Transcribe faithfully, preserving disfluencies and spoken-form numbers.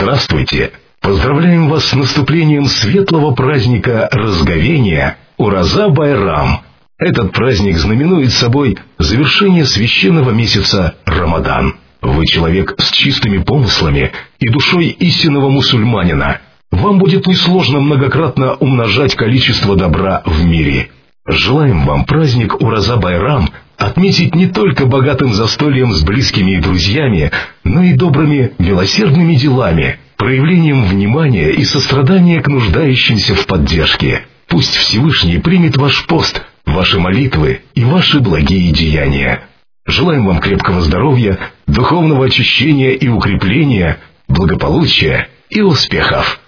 Здравствуйте! Поздравляем вас с наступлением светлого праздника Разговения Ураза-Байрам. Этот праздник знаменует собой завершение священного месяца Рамадан. Вы человек с чистыми помыслами и душой истинного мусульманина. Вам будет несложно многократно умножать количество добра в мире. Желаем вам праздник Ураза-Байрам отметить не только богатым застольем с близкими и друзьями, но и добрыми, милосердными делами, проявлением внимания и сострадания к нуждающимся в поддержке. Пусть Всевышний примет ваш пост, ваши молитвы и ваши благие деяния. Желаем вам крепкого здоровья, духовного очищения и укрепления, благополучия и успехов.